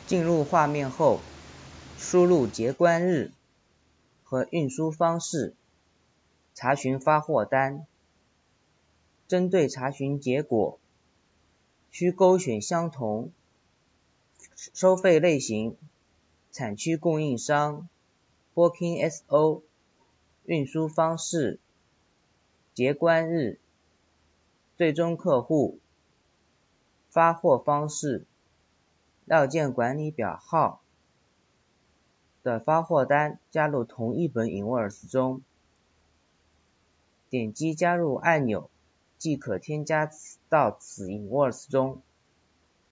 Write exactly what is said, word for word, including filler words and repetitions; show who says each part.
Speaker 1: 进入画面后，输入结关日和运输方式，查询发货单。针对查询结果，需勾选相同、收费类型、产区供应商、Booking S O、运输方式、结关日、最终客户、发货方式、料件管理表号的发货单加入同一本 Invoice 中，点击加入按钮即可添加到此 Invoice 中。